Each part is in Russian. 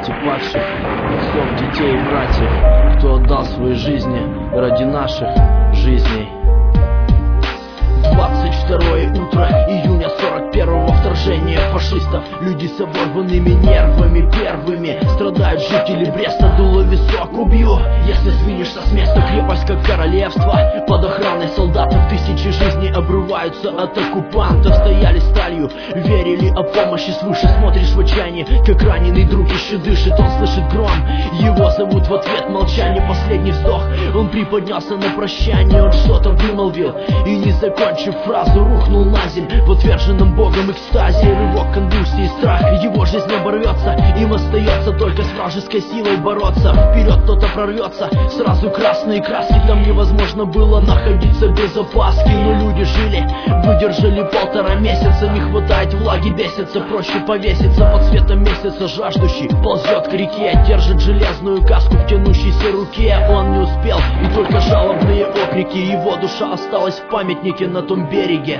памяти падших отцов, детей и братьев, кто отдал свои жизни ради наших жизней. 22 утро июня 41-го, вторжение фашистов. Люди с оборванными нервами первыми страдают жители Бреста. Дуло висок, убью, если сдвинешься с места. Крепость как королевство, под охраной солдатов. Тысячи жизней обрываются от оккупантов. Стояли сталью, верили о помощи свыше. Смотришь в отчаянии, как раненый друг еще дышит. Он слышит гром, его зовут в ответ молчание. Последний вздох, он приподнялся на прощание. Он что-то вымолвил и не закончив фразу, рухнул на землю в отверженном Богом экстазе. Рывок, конвульсии, страх, его жизнь оборвется. Им остается только с вражеской силой бороться. Вперед кто-то прорвется, сразу красные краски. Там невозможно было находиться без опаски. Но люди жили, выдержали 1,5 месяца. Не хватает влаги, бесится, проще повеситься. Под светом месяца жаждущий ползет к реке, держит железную каску в тянущейся руке. Он не успел, и только жалобные окрики. Его душа осталась в памятнике на том береге.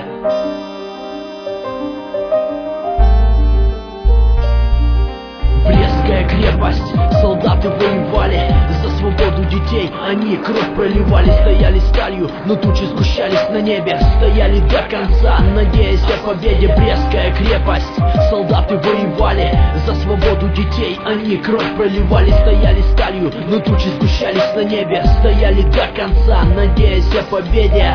Брестская крепость, солдаты воевали за свободу детей, они кровь проливали. Стояли сталью, но тучи сгущались на небе. Стояли до конца, надеясь о победе. Брестская крепость, солдаты воевали за свободу детей, они кровь проливали. Стояли сталью, но тучи сгущались на небе. Стояли до конца, надеясь о победе.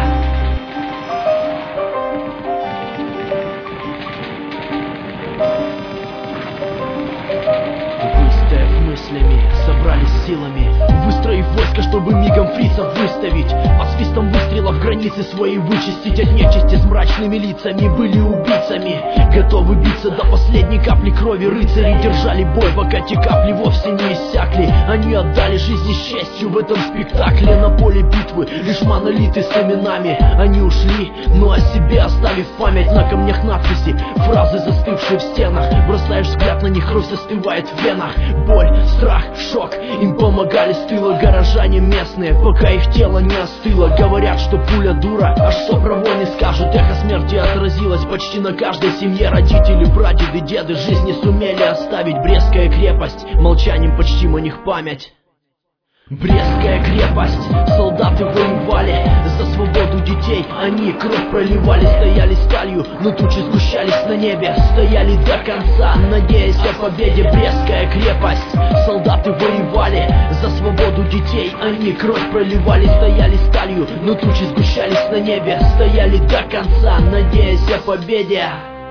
Выстояв мыслями, собрались силами, выстроив войско, чтобы мигом фрицев выставить. Под свистом выстрелов границы свои вычистить. От нечисти с мрачными лицами были убийцами, готовы биться до последней капли крови. Рыцари держали бой, пока те капли вовсе не иссякли. Они отдали жизни с честью в этом спектакле. На поле битвы лишь монолиты с именами. Они ушли, но о себе оставив память. На камнях надписи, фразы, застывшие в стенах. Бросаешь взгляд на них, кровь застывает в венах. Боль, страх, шок, им помогали с тыла горожане местные, пока их тело не остыло. Говорят, что пуля дура, а что про войны скажут. Эхо смерти отразилось почти на каждой семье. Родители, прадеды, деды жизнь не сумели оставить. Брестская крепость, молчанием почтим о них память. Брестская крепость, солдаты воевали за свободу детей, они кровь проливали. Стояли сталью, но тучи сгущались на небе. Стояли до конца, надеясь о победе. Брестская крепость, солдаты воевали за свободу детей, они кровь проливали. Стояли сталью, но тучи сгущались на небе. Стояли до конца, надеясь о победе.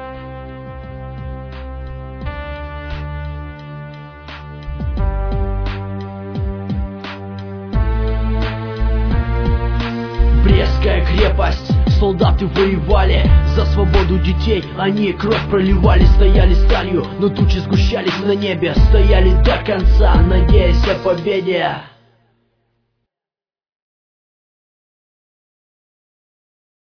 Брестская крепость, солдаты воевали за свободу детей, они кровь проливали. Стояли сталью, но тучи сгущались на небе. Стояли до конца, надеясь о победе.